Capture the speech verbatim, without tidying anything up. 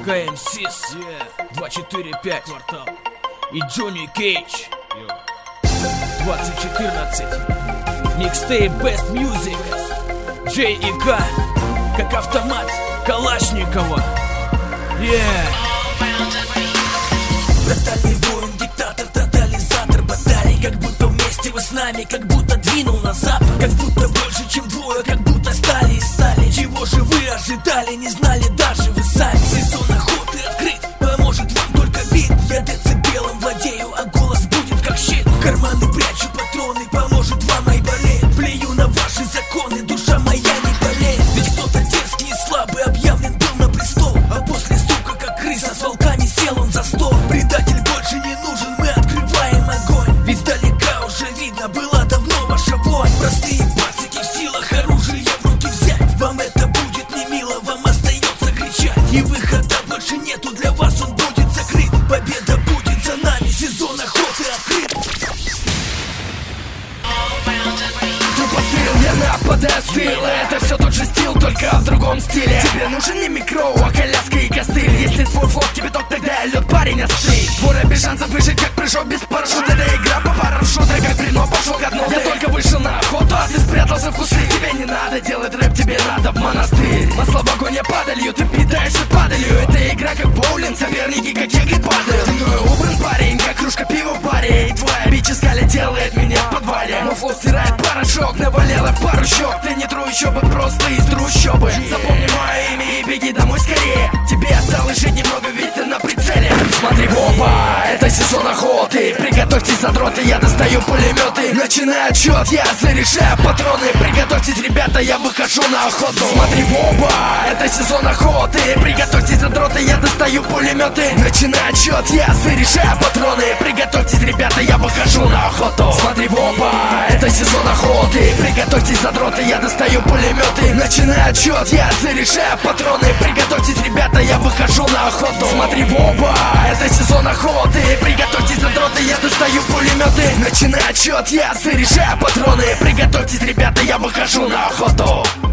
КМСис, два четыре пять, квартал и Джонни Кейдж, двадцать четырнадцать, микстейп Best Music, Джей и К, как автомат Калашникова. Yeah. Тотальный воин, диктатор, тотализатор баталий. Как будто вместе вы с нами, как будто двинул на запад. Как будто больше, чем двое, как будто стали и стали. Чего же вы ожидали, не знали даже вы сами. Сезон охоты открыт, поможет вам только бит. Я децибелом владею, а голос будет как щит. В карманы прячу патроны, поможет вам и болеет. Плюю на ваши законы, душа моя не болеет. Ведь кто-то дерзкий и слабый объявлен был на престол, а после, сука, как крыса с волками сел он за стол. Предатель больше не нужен, мы открываем огонь. Ведь далека уже видно, была давно ваша вонь. Простые пацики в силах оружие в руки взять. Вам это будет не мило, вам остается кричать. И выхода больше нету, для вас он будет закрыт. Победа будет за нами, сезон охоты открыт. Тупостыл, я нападаю стыл. Это все тот же стил, только в другом стиле. Тебе нужен не микро, а коляска и костыль. Если твой флот кипяток, тогда лед парень остынь. Двое без шансов выжить, как прыжок без парашюта. Это игра по парашюту, как бревно пошел ко дну. Я только вышел на охоту, а ты спрятался в кусты. Тебе не надо делать рэп, тебе надо в монастырь. Масло в огонь я падалью, ты питаешься падалью. Это игра как боулинг, соперники как ягод падают. Ты мною убран парень, как кружка пива в баре. И твоя бичь искали делает меня в подвале. Но флот стирает порошок, навалила в пару щек. Ты не трущобы, просто из трущобы. Запомни мое имя и беги домой скорее. Тебе осталось жить немного, ведь ты на прицеле. Смотри в оба, это сезон охоты. Приготовьтесь, задроты, я достаю пулеметы. Начинаю отсчет, я заряжаю патроны. Приготовьтесь, ребята, я выхожу на охоту. Смотри в оба, это сезон охоты. Приготовьтесь, задроты, я достаю пулеметы. Начинаю отсчет, я заряжаю патроны. Приготовьтесь, ребята, я выхожу на охоту. Смотри в оба, это сезон охоты. Приготовьтесь, задроты, я достаю пулеметы. Начинаю отсчет, я заряжаю патроны. Приготовьтесь, ребята, я выхожу на охоту. Смотри в оба, это сезон охоты. Приготовьтесь, задроты, я достаю пулеметы. Начинаю отсчет, я заряжаю патроны. Приготовьтесь, ребята, я выхожу на охоту.